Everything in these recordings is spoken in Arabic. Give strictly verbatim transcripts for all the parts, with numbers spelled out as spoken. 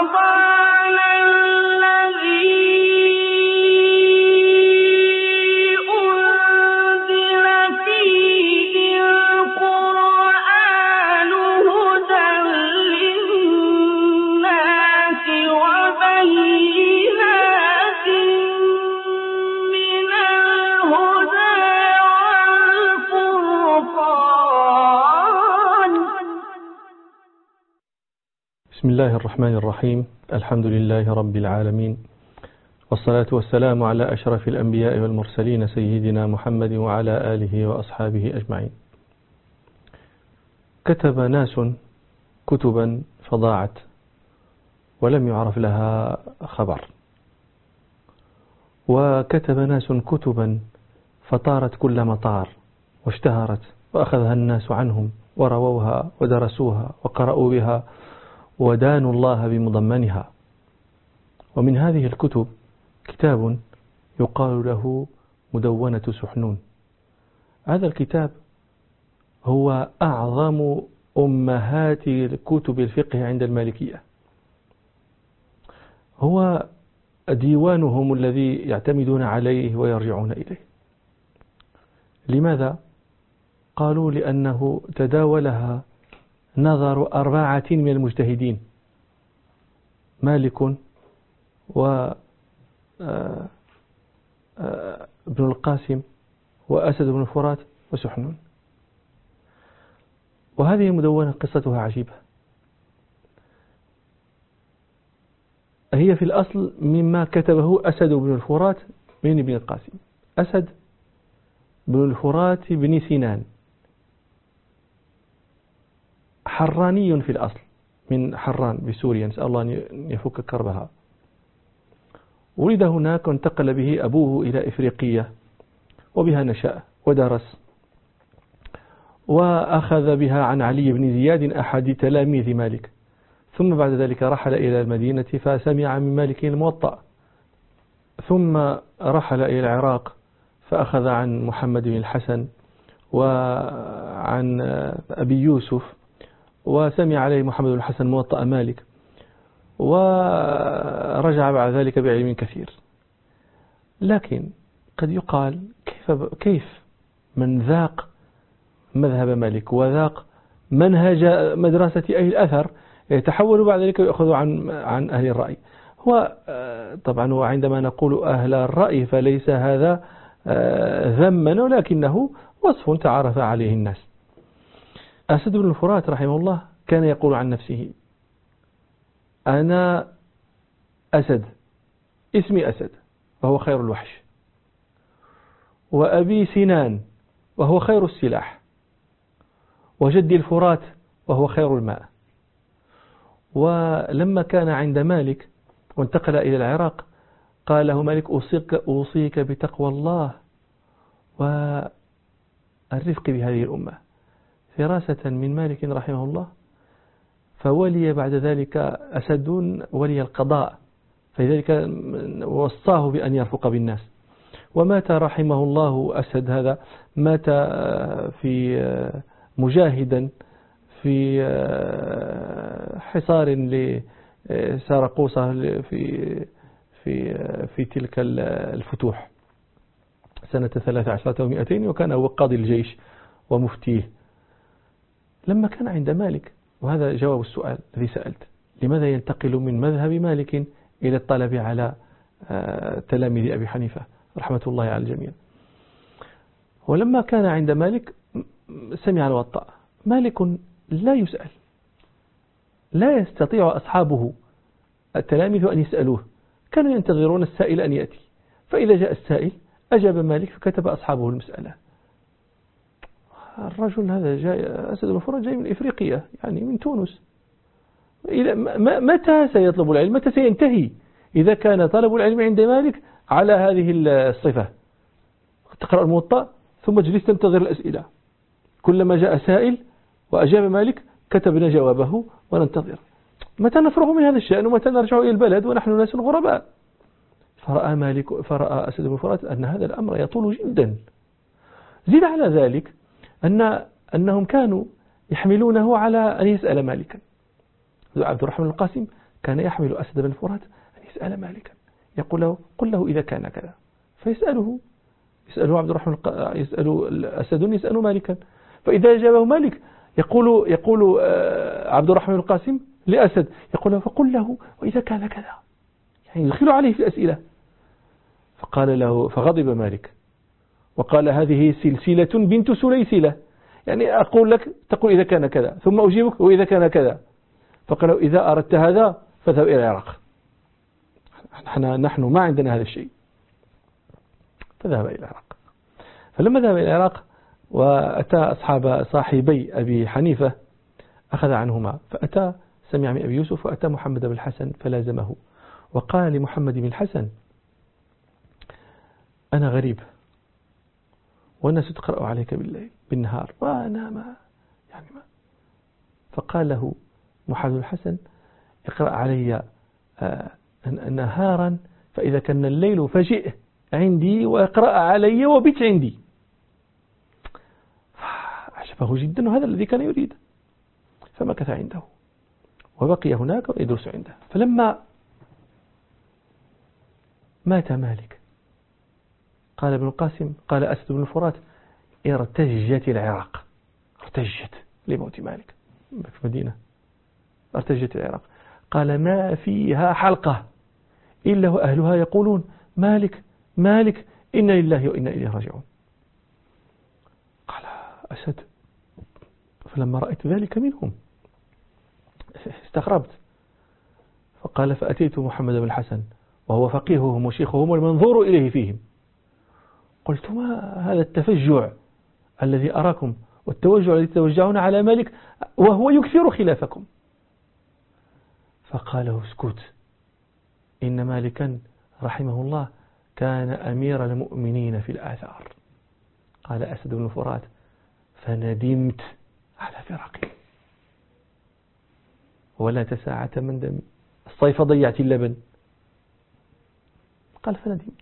بسم الله الرحمن الرحيم. الحمد لله رب العالمين، والصلاة والسلام على أشرف الأنبياء والمرسلين سيدنا محمد وعلى آله وأصحابه أجمعين. كتب ناس كتبا فضاعت ولم يعرف لها خبر، وكتب ناس كتبا فطارت كل مطار واشتهرت وأخذها الناس عنهم ورووها ودرسوها وقرأوا بها ودانوا الله بمضمنها. ومن هذه الكتب كتاب يقال له مدونة سحنون. هذا الكتاب هو أعظم أمهات كتب الفقه عند المالكية، هو ديوانهم الذي يعتمدون عليه ويرجعون إليه. لماذا؟ قالوا لأنه تداولها نظر أربعة من المجتهدين: مالك وابن القاسم وأسد بن الفرات وسحنون. وهذه المدونة قصتها عجيبة، هي في الأصل مما كتبه أسد بن الفرات من ابن القاسم. أسد بن الفرات بن سنان حراني في الأصل، من حران بسوريا، نسأل الله أن يفك كربها. ولد هناك وانتقل به أبوه إلى إفريقية، وبها نشأ ودرس، وأخذ بها عن علي بن زياد أحد تلاميذ مالك. ثم بعد ذلك رحل إلى المدينة فسمع من مالك الموطأ، ثم رحل إلى العراق فأخذ عن محمد بن الحسن وعن أبي يوسف، وسمع عليه محمد بن الحسن موطأ مالك، ورجع بعد ذلك بعلم كثير. لكن قد يقال كيف, كيف من ذاق مذهب مالك وذاق منهج مدرسة أهل الأثر يتحول بعد ذلك ويأخذ عن عن أهل الرأي. هو طبعا وعندما نقول أهل الرأي فليس هذا ذما، ولكنه وصف تعرف عليه الناس. أسد بن الفرات رحمه الله كان يقول عن نفسه: أنا أسد، اسمي أسد وهو خير الوحش، وأبي سنان وهو خير السلاح، وجدي الفرات وهو خير الماء. ولما كان عند مالك وانتقل إلى العراق قال له مالك: أوصيك, أوصيك بتقوى الله والرفق بهذه الأمة، فراسة من مالك رحمه الله. فولي بعد ذلك أسد ولي القضاء، فلذلك وصاه بأن يرفق بالناس. ومات رحمه الله أسد هذا، مات في مجاهدا في حصار لسارقوسة في في في تلك الفتوح سنة ثلاث عشرة ومئتين، وكان هو قاضي الجيش ومفتيه. لما كان عند مالك، وهذا جواب السؤال الذي سألت: لماذا ينتقل من مذهب مالك إلى الطلب على تلاميذ أبي حنيفة رحمة الله على الجميع؟ ولما كان عند مالك سمع الوطأ. مالك لا يسأل، لا يستطيع أصحابه التلاميذ أن يسألوه، كانوا ينتظرون السائل أن يأتي، فإذا جاء السائل أجاب مالك فكتب أصحابه المسألة. الرجل هذا جاي، أسد بن الفرات جاي من إفريقيا، يعني من تونس. متى سيطلب العلم؟ متى سينتهي؟ إذا كان طلب العلم عند مالك على هذه الصفة: تقرأ الموطأ ثم تجلس تنتظر الأسئلة، كلما جاء سائل وأجاب مالك كتبنا جوابه وننتظر. متى نفرغ من هذا الشأن ومتى نرجع إلى البلد ونحن ناس غرباء؟ فرأى مالك فرأى أسد بن الفرات أن هذا الأمر يطول جدا. زيد على ذلك أن أنهم كانوا يحملونه على أن يسأل مالكا. عبد الرحمن القاسم كان يحمل أسد بن الفرات أن يسأل مالكا، يقول له قل له إذا كان كذا، فيسأله يسأله عبد الرحمن يسأل أسد يسأل مالكا، فإذا أجابه مالك يقول يقول عبد الرحمن القاسم لأسد يقول له فقل له وإذا كان كذا، يعني يدخل عليه في الأسئلة. فقال له فغضب مالك وقال هذه سلسلة بنت سليسلة، يعني أقول لك تقول إذا كان كذا ثم أجيبك وإذا كان كذا. فقال له إذا أردت هذا فاذهب إلى العراق، نحن نحن ما عندنا هذا الشيء. فذهب إلى العراق. فلما ذهب إلى العراق وأتى أصحاب صاحبي أبي حنيفة أخذ عنهما، فأتى سمع من أبي يوسف وأتى محمد بن الحسن فلازمه وقال لمحمد بن الحسن أنا غريب والناس تقرأ عليك بالليل بالنهار وأنا ما يعني ما. فقال له محمد بن الحسن اقرأ علي نهارا فإذا كان الليل فجئ عندي واقرأ علي وبت عندي. أعجبه جدا وهذا الذي كان يريد، فمكث عنده وبقي هناك ويدرس عنده. فلما مات مالك قال ابن القاسم قال أسد بن الفرات ارتجت العراق، ارتجت لموت مالك في مدينة، ارتجت العراق. قال ما فيها حلقة إلا وأهلها يقولون مالك مالك إنا لله وإنا إليه راجعون. قال أسد فلما رأيت ذلك منهم استغربت، فقال فأتيت محمد بن الحسن وهو فقيههم وشيخهم والمنظور إليه فيهم، قلت ما هذا التفجع الذي أراكم والتوجع الذي توجعون على مالك وهو يكثر خلافكم. فقال اسكت إن مالكا رحمه الله كان أمير المؤمنين في الآثار. قال أسد بن الفرات فندمت على فراقي ولا تساعة من دمي، الصيف ضيعت اللبن. قال فندمت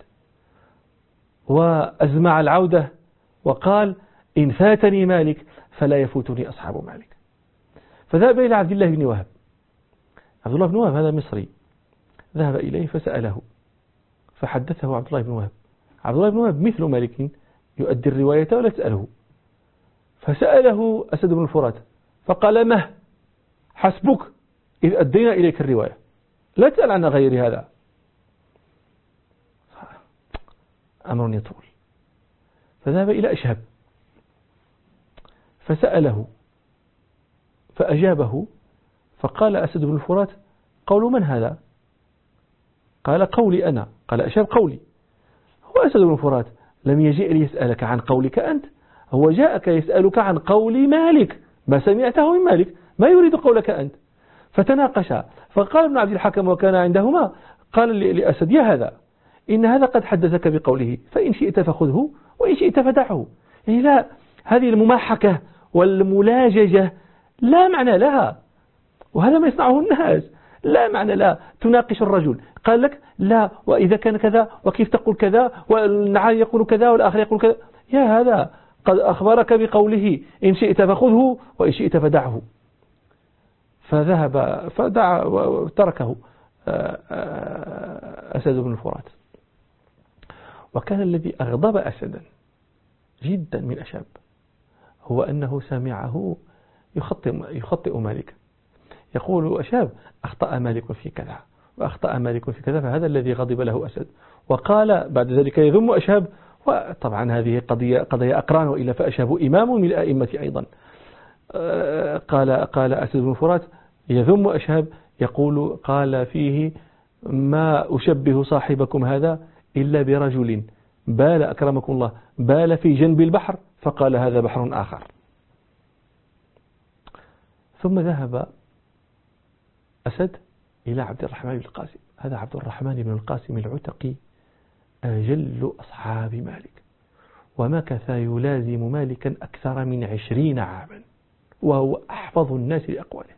وأزمع العودة وقال إن فاتني مالك فلا يفوتني أصحاب مالك. فذهب إلى عبد الله بن وهب. عبد الله بن وهب هذا مصري، ذهب إليه فسأله فحدثه عبد الله بن وهب. عبد الله بن وهب مثل مالك يؤدي الرواية ولا تسأله. فسأله أسد بن الفرات فقال مه حسبك إذ أدينا إليك الرواية لا تسأل عن غير هذا. أمر يطول. فذهب إلى أشهب فسأله فأجابه فقال أسد بن الفرات قول من هذا؟ قال قولي أنا. قال أشهب قولي. هو أسد بن الفرات لم يجئ ليسألك عن قولك أنت، هو جاءك يسألك عن قول مالك، ما سمعته من مالك، ما يريد قولك أنت. فتناقشا. فقال ابن عبد الحكم وكان عندهما قال لأسد يا هذا إن هذا قد حدثك بقوله فإن شئت فخذه وإن شئت فدعه. يعني لا، هذه المماحكة والملاججة لا معنى لها، وهذا ما يصنعه الناس، لا معنى لا. تناقش الرجل قال لك لا وإذا كان كذا وكيف تقول كذا والنعال يقول كذا والآخر يقول كذا، يا هذا قد أخبرك بقوله إن شئت فخذه وإن شئت فدعه. فذهب فدع وتركه أسد بن الفرات. وكان الذي أغضب أسدا جدا من أشاب هو أنه سمعه يخطئ, يخطئ مالك، يقول أشاب أخطأ مالك في كذا وأخطأ مالك في كذا، فهذا الذي غضب له أسد. وقال بعد ذلك يذم أشاب، وطبعا هذه قضية قضية أقران، وإلا فأشاب إمام من الأئمة أيضا. قال قال أسد بن فرات يذم أشاب يقول قال فيه ما أشبه صاحبكم هذا إلا برجل بال أكرمكم الله بال في جنب البحر فقال هذا بحر آخر. ثم ذهب أسد إلى عبد الرحمن بن القاسم. هذا عبد الرحمن بن القاسم العتقي أجل أصحاب مالك، ومكث يلازم مالكا أكثر من عشرين عاما، وهو أحفظ الناس لأقواله.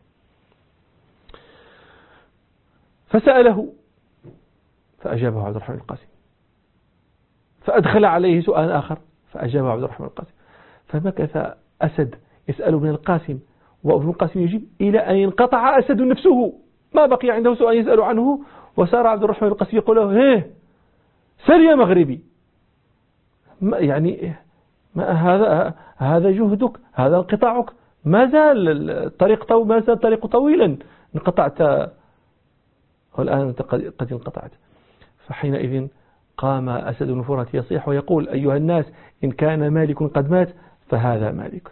فسأله فأجابه عبد الرحمن القاسم، فأدخل عليه سؤال آخر فأجابه عبد الرحمن القاسم. فمكث أسد يسأل ابن القاسم وابن القاسم يجيب إلى أن انقطع أسد نفسه ما بقي عنده سؤال يسأل عنه، وسار عبد الرحمن القاسم يقول له هيه سل يا مغربي، ما يعني ما هذا هذا جهدك، هذا انقطاعك، ما زال الطريق طو ما زال الطريق طويلا، انقطعت والآن قد انقطعت. فحينئذ قام أسد بن فرات يصيح ويقول أيها الناس إن كان مالك قد مات فهذا مالك.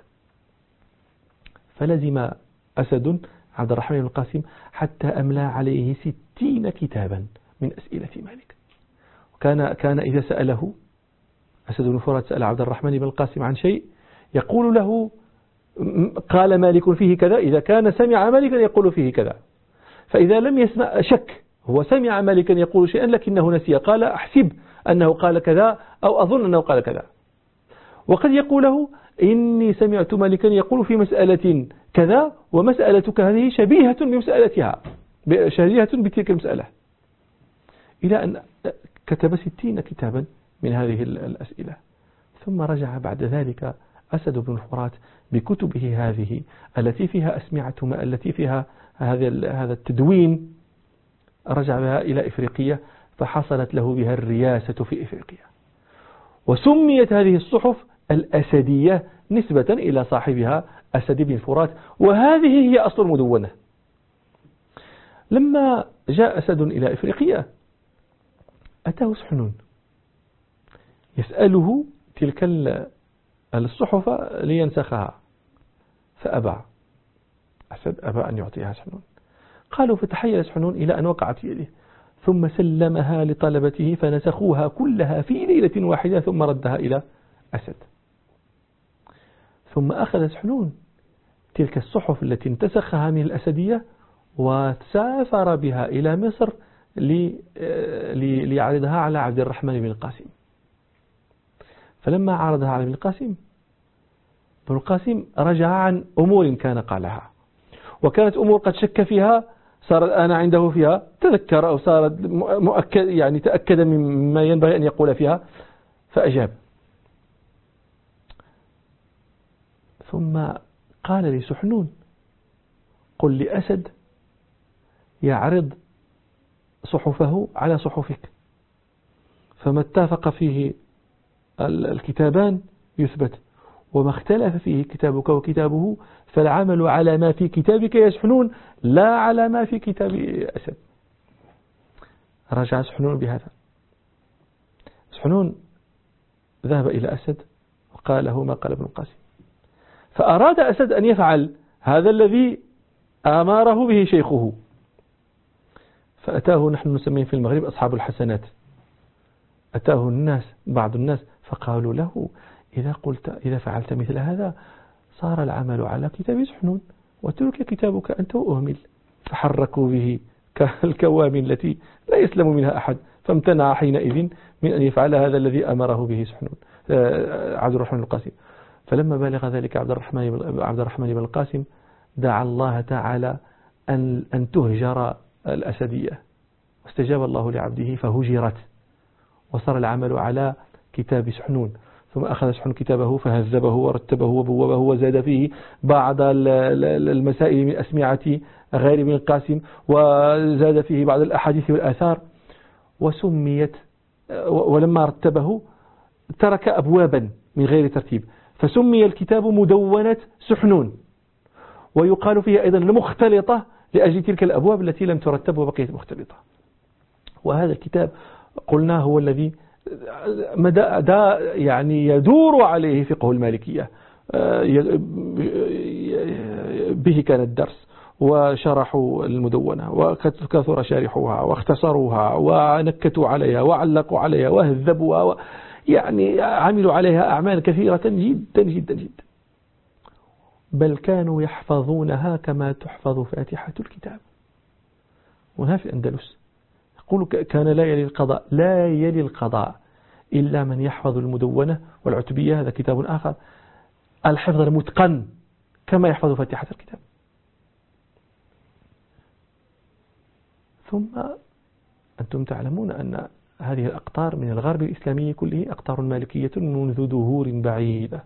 فلزم أسد عبد الرحمن بن القاسم حتى أملى عليه ستين كتابا من أسئلة مالك. وكان كان إذا سأله أسد بن فرات سأل عبد الرحمن بن القاسم عن شيء يقول له قال مالك فيه كذا، إذا كان سمع مالكا يقول فيه كذا. فإذا لم يسمع شك، هو سمع مالكا يقول شيئا لكنه نسي، قال أحسب أنه قال كذا أو أظن أنه قال كذا. وقد يقول له إني سمعت مالكا يقول في مسألة كذا ومسألتك هذه شبيهة بمسألتها، شبيهة بتلك المسألة، إلى أن كتب ستين كتابا من هذه الأسئلة. ثم رجع بعد ذلك أسد بن الفرات بكتبه هذه التي فيها أسمعة التي فيها هذا هذا التدوين، رجع بها إلى إفريقيا، فحصلت له بها الرياسة في إفريقيا، وسميت هذه الصحف الأسدية نسبة إلى صاحبها أسد بن الفرات، وهذه هي أصل المدونة. لما جاء أسد إلى إفريقيا أتاه سحنون يسأله تلك الصحف لينسخها، فأبى أسد أبى أن يعطيها سحنون. قالوا فتحيل سحنون إلى أن وقعت في يده، ثم سلمها لطلبته فنسخوها كلها في ليلة واحدة، ثم ردها إلى أسد. ثم أخذ سحنون تلك الصحف التي انتسخها من الأسدية وسافر بها إلى مصر ليعرضها على عبد الرحمن بن القاسم. فلما عرضها على ابن القاسم، ابن القاسم رجع عن أمور كان قالها، وكانت أمور قد شك فيها، صار الآن عنده فيها تذكر أو صارت مؤكد، يعني تأكد مما ينبغي أن يقول فيها، فأجاب. ثم قال لسحنون قل لأسد يعرض صحفه على صحفك، فما اتفق فيه الكتابان يثبت، وما اختلف فيه كتابك وكتابه فالعمل على ما في كتابك يا سحنون لا على ما في كتاب أسد. رجع سحنون بهذا. سحنون ذهب إلى أسد وقال له ما قال ابن القاسم، فأراد أسد أن يفعل هذا الذي أماره به شيخه، فأتاه، نحن نسميه في المغرب أصحاب الحسنات، أتاه الناس بعض الناس فقالوا له إذا قلت إذا فعلت مثل هذا صار العمل على كتاب سحنون وترك كتابك أنت وأهمل. فحركوا به كالكوام التي لا يسلم منها أحد، فامتنع حينئذ من أن يفعل هذا الذي أمره به سحنون عبد الرحمن القاسم. فلما بلغ ذلك عبد الرحمن عبد الرحمن بن القاسم دعا الله تعالى أن أن تهجر الأسدية، واستجاب الله لعبده فهجرت، وصار العمل على كتاب سحنون. ثم أخذ سحنون كتابه فهذبه ورتبه وبوبه وزاد فيه بعض المسائل من أسمعة غير ابن القاسم، وزاد فيه بعض الأحاديث والآثار، وسميت، ولما رتبه ترك أبوابا من غير ترتيب، فسمي الكتاب مدونة سحنون، ويقال فيها أيضا المختلطة لأجل تلك الأبواب التي لم ترتب وبقيت مختلطة. وهذا الكتاب قلنا هو الذي دا يعني يدور عليه فقه المالكية، به كان الدرس، وشرحوا المدونة وكثر شارحوها واختصروها ونكتوا عليها وعلقوا عليها وهذبوها، يعني عملوا عليها أعمال كثيرة جدا جدا جدا، بل كانوا يحفظونها كما تحفظ فاتحة الكتاب. وهنا في الأندلس يقول كان لا يلي القضاء لا يلي القضاء إلا من يحفظ المدونة والعتبية، هذا كتاب آخر، الحفظ المتقن كما يحفظ فاتحة الكتاب. ثم أنتم تعلمون أن هذه الأقطار من الغرب الإسلامي كله أقطار مالكية منذ دهور بعيدة.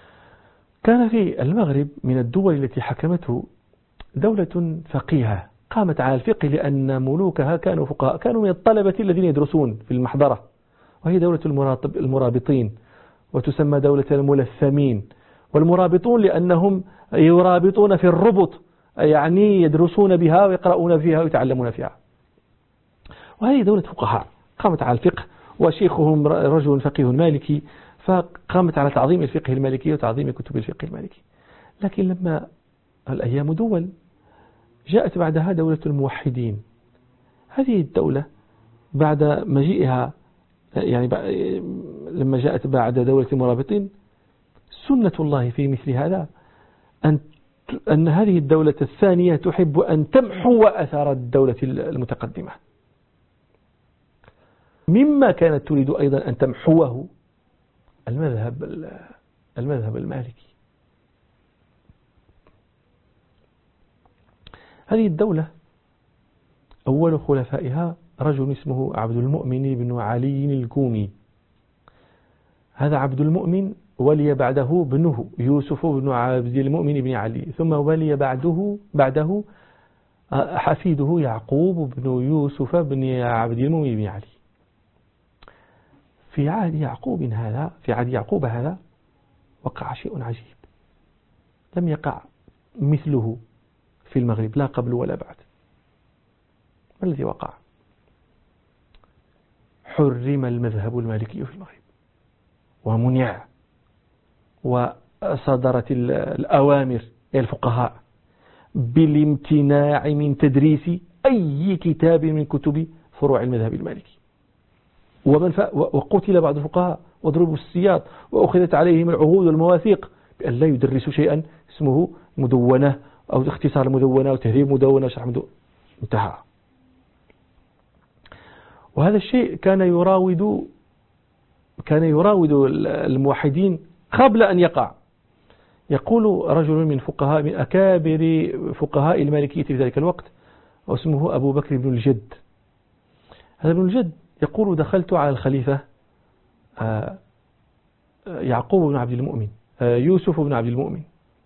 كان في المغرب من الدول التي حكمته دولة فقيهة قامت على الفقه لأن ملوكها كانوا فقهاء، كانوا من الطلبة الذين يدرسون في المحضرة، وهي دولة المرابطين، وتسمى دولة الملثمين. والمرابطون لأنهم يرابطون في الربط، يعني يدرسون بها ويقرؤون فيها ويتعلمون فيها. وهذه دولة فقهاء قامت على الفقه، وشيخهم رجل فقيه مالكي، فقامت على تعظيم الفقه المالكي وتعظيم كتب الفقه المالكي. لكن لما الأيام دول، جاءت بعدها دولة الموحدين. هذه الدولة بعد مجيئها، يعني لما جاءت بعد دولة المرابطين، سنة الله في مثل هذا أن أن هذه الدولة الثانية تحب أن تمحو أثار الدولة المتقدمة. مما كانت تريد أيضا أن تمحوه المذهب المذهب المالكي. هذه الدولة أول خلفائها رجل اسمه عبد المؤمن بن علي الكومي. هذا عبد المؤمن ولي بعده ابنه يوسف بن عبد المؤمن بن علي، ثم ولي بعده بعده حفيده يعقوب بن يوسف بن عبد المؤمن بن علي. في عهد يعقوب هذا في عهد يعقوب هذا وقع شيء عجيب لم يقع مثله في المغرب، لا قبل ولا بعد. ما الذي وقع؟ حرم المذهب المالكي في المغرب ومنع، وصدرت الأوامر الفقهاء بالامتناع من تدريس أي كتاب من كتب فروع المذهب المالكي. ومن وقتل بعض الفقهاء وضربوا السياط وأخذت عليهم العهود والمواثيق بأن لا يدرسوا شيئا اسمه مدونة أو اختصار مدونة أو تهذيب مدونة شرح مدونة. انتهى. وهذا الشيء كان يراود كان يراود الموحدين قبل أن يقع. يقول رجل من فقهاء من أكابر فقهاء المالكية في ذلك الوقت، واسمه أبو بكر بن الجد. هذا ابن الجد يقول: دخلت على الخليفة يعقوب بن عبد المؤمن يوسف بن عبد المؤمن،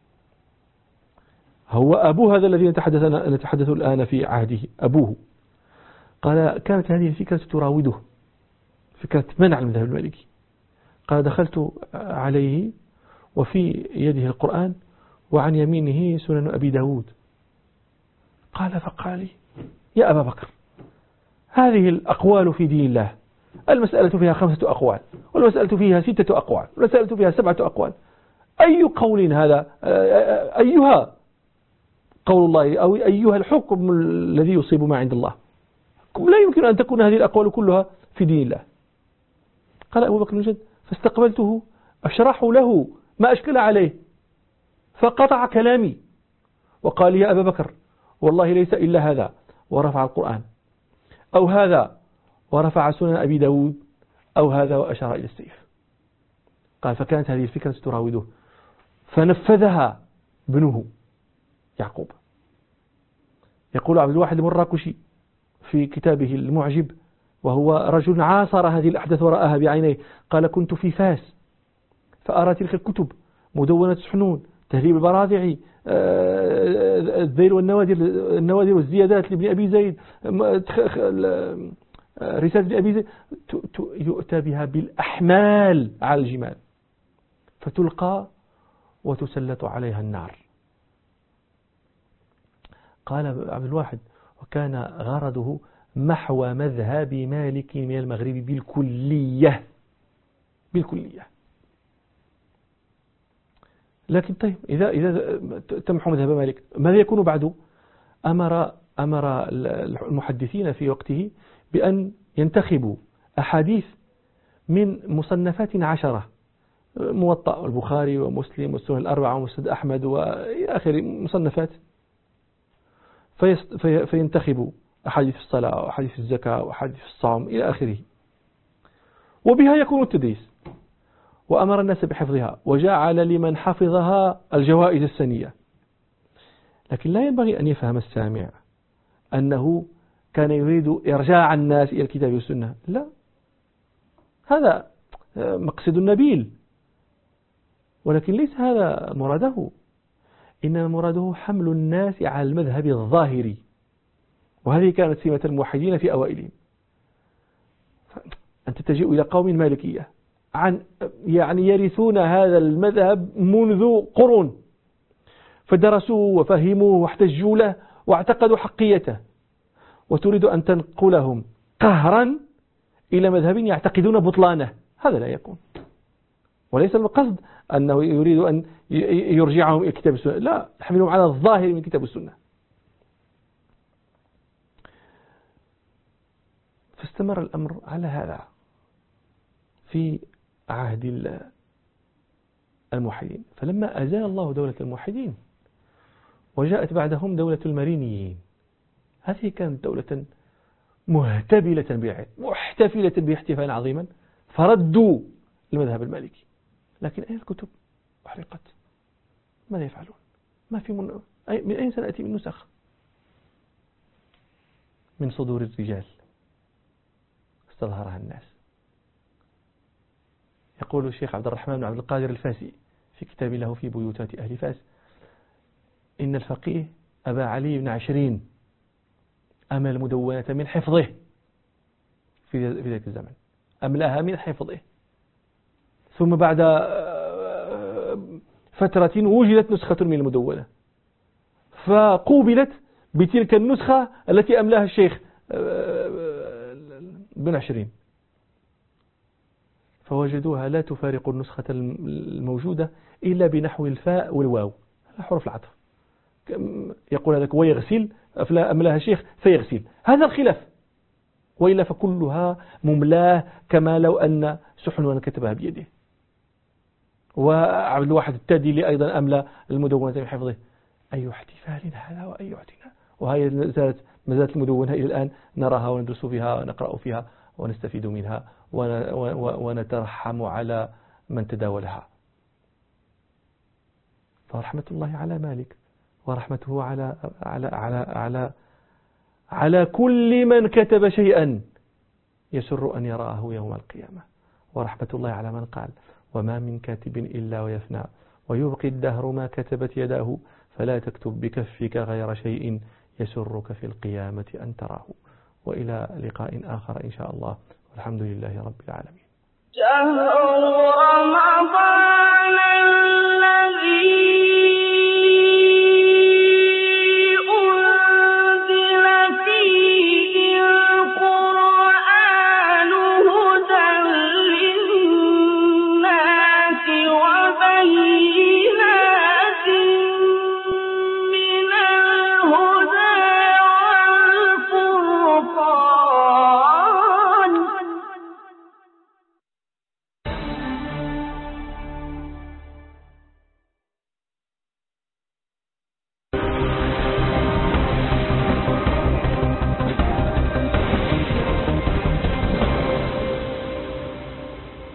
هو أبو هذا الذي نتحدث نتحدث الآن في عهده، أبوه. قال: كانت هذه الفكرة تراوده، فكرة منع المذهب المالكي. قال: دخلت عليه وفي يده القرآن وعن يمينه سنن أبي داود. قال فقال لي: يا أبا بكر، هذه الأقوال في دين الله المسألة فيها خمسة أقوال، والمسألة فيها ستة أقوال، والمسألة فيها سبعة أقوال، أي قول هذا؟ أيها قول الله أو أيها الحكم الذي يصيب ما عند الله؟ لا يمكن أن تكون هذه الأقوال كلها في دين الله. قال أبو بكر الجد: فاستقبلته أشرح له ما أشكل عليه، فقطع كلامي وقال: يا أبا بكر، والله ليس إلا هذا، ورفع القرآن، أو هذا ورفع سنن أبي داود، أو هذا وأشار إلى السيف. قال: فكانت هذه الفكرة تراوده، فنفذها ابنه يعقوب. يقول عبد الواحد المراكشي في كتابه المعجب، وهو رجل عاصر هذه الأحداث ورآها بعينيه، قال: كنت في فاس فأرى تلك الكتب، مدونة سحنون، تهذيب البراذعي، الذيل والنوادر النوادر والزيادات لابن أبي زيد، رسالة أبي زيد، يؤتى بها بالأحمال على الجمال فتلقى وتسلط عليها النار. قال عبد الواحد: وكان غرضه محو مذهب مالك من المغرب بالكلية بالكلية. لكن طيب، إذا إذا تمحو مذهب مالك ماذا يكون بعده؟ أمر أمر المحدثين في وقته بأن ينتخبوا أحاديث من مصنفات عشرة، موطأ البخاري ومسلم والسنن الأربعة ومسند أحمد وإلى آخر مصنفات، فينتخبوا أحاديث الصلاة وأحاديث الزكاة وأحاديث الصوم إلى آخره، وبها يكون التدريس. وأمر الناس بحفظها، وجعل لمن حفظها الجوائز السنية. لكن لا ينبغي أن يفهم السامع أنه كان يريد إرجاع الناس إلى الكتاب والسنة، لا، هذا مقصد نبيل، ولكن ليس هذا مراده. إنما مراده حمل الناس على المذهب الظاهري وهذه كانت سمة الموحدين في أوائلهم. أنت تجيء إلى قوم مالكية عن يعني يرثون هذا المذهب منذ قرون، فدرسوه وفهموه واحتجوا له واعتقدوا حقيته، وتريد أن تنقلهم قهرا إلى مذهب يعتقدون بطلانه. هذا لا يكون، وليس القصد أنه يريد أن يرجعهم إلى كتاب السنة، لا، يحملهم على الظاهر من كتاب السنة. فاستمر الأمر على هذا في عهد الموحدين، فلما أزال الله دولة الموحدين وجاءت بعدهم دولة المارينيين، هذه كانت دولة مهتبلة بالعلم محتفلة باحتفالا عظيما، فردوا المذهب المالكي. لكن أين الكتب؟ أحرقت. ماذا يفعلون؟ ما في من, من أين سنأتي من نسخ؟ من صدور الرجال استظهرها الناس. يقول الشيخ عبد الرحمن بن عبد القادر الفاسي في كتاب له في بيوتات أهل فاس: إن الفقيه أبا علي بن عشرين أمل المدونة من حفظه في ذلك الزمن، أملاها من حفظه، ثم بعد فترة وجدت نسخة من المدونة فقوبلت بتلك النسخة التي أملاها الشيخ بن عشرين، فوجدوها لا تفارق النسخة الموجودة إلا بنحو الفاء والواو، حروف العطف. يقول لك ويغسل، أملاها الشيخ فيغسل، هذا الخلاف، وإلا فكلها مملاه كما لو أن سحنونا كتبها بيده. وعبد الواحد التادلي أيضا أملا المدونة من حفظه. أي احتفال هذا وأي اعتناء، وهي زالت ما زالت المدونة إلى الآن نراها وندرس فيها ونقرأ فيها ونستفيد منها ونترحم على من تداولها. فرحمة الله على مالك، ورحمته على على على على على كل من كتب شيئا يسر أن يراه يوم القيامة، ورحمة الله على من قال: وما من كاتب إلا ويفنى ويبقي الدهر ما كتبت يداه، فلا تكتب بكفك غير شيء يسرك في القيامة أن تراه. وإلى لقاء آخر إن شاء الله، والحمد لله رب العالمين. شهر رمضان